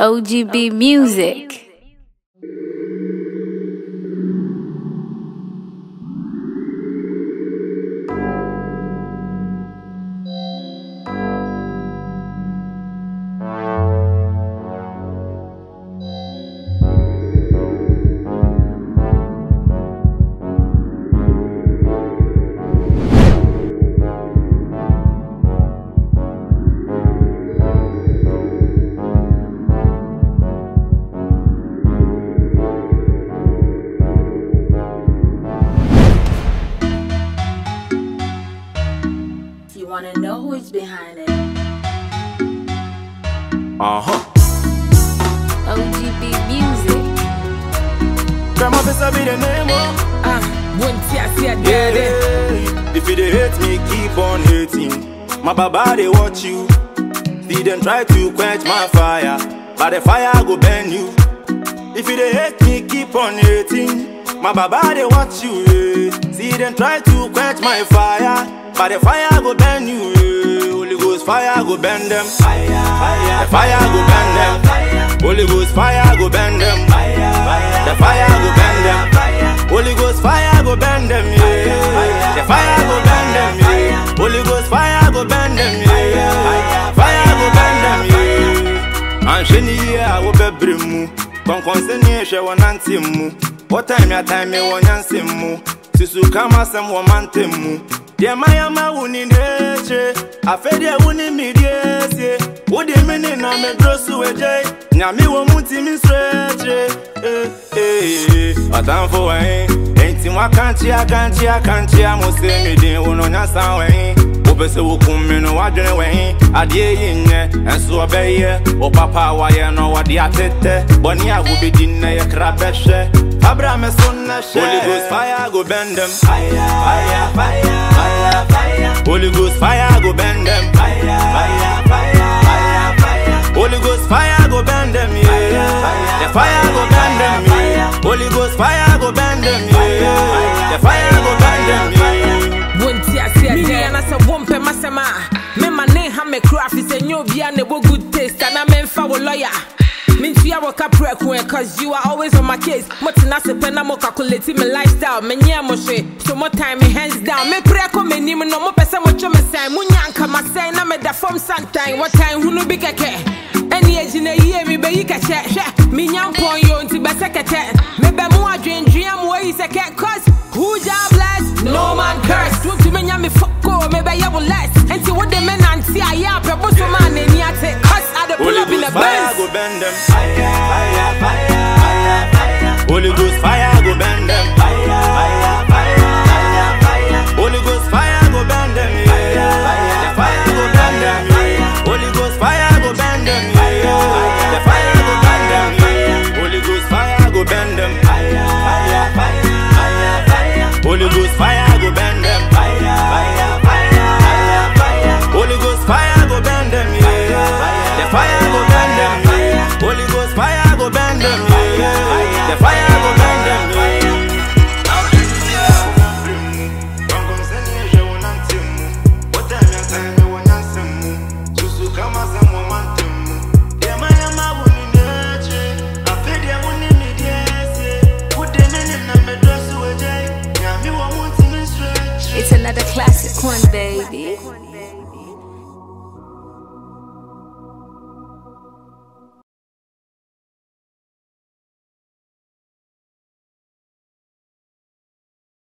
OGB Music. You wanna know who's behind it? OGB Music. Grandma Pesa be the name If you dey hate me, keep on hating. My baba they watch you. See them try to quench my fire, but the fire go burn you. If you dey hate me, keep on hating. My baba they watch you. See them try to quench my fire, but the fire go burn you. Holy Ghost fire go burn them. The fire go burn them. Holy Ghost fire go burn them. The fire go burn them. Holy Ghost fire go burn them. The fire go burn them. Holy Ghost fire go burn them. Fire go burn them. And sheni I will be brimu. Conconseni she wananti mu. What time ya time me wanyansi mu. Sisu kama sem wamante mu. Dear Maya Mawuni Nature, I fed ya wuni medias, what the minute I may draw to a jay, Nami won't me stretch. A time for a ain't in my country, I must say me didn't want to sound. Obese will come in or I don't way, I dear in and so obey ye, or papa, why I know what the atete, Bonia will be dinner, a crabeshe. Abraham is on the Holy Ghost fire go bend them. Fire, fire, fire, fire. Holy Ghost fire go bend them. Fire, fire, fire, fire, fire. Holy Ghost fire go bend them. The fire go bend them. Holy Ghost fire go bend them. The fire go bend them. Won't ya see me and I said won't pay my sema. Me my name have me craft is a new biane good taste and I'm in for lawyer. Means you are a cause you are always on my case. Motina se pena mo calculating my lifestyle. Menya moshe, so more time me hands down. Me pray come me no more person what you me say. Munyanka ma say na me da form sometime. What time who no big keke? Any age in a year me be you can check. Me nyam pon yo nti be sekete. Me be mo adwen dream way is a cat cause who job bless? No man curse. Don't to me nyam me fuck go me be you less. And see what the men anti I ya pebo so man any ate cause I the pull up in the fire go bend them. Fire, fire, fire, fire, fire. Holy Ghost fire go bend them.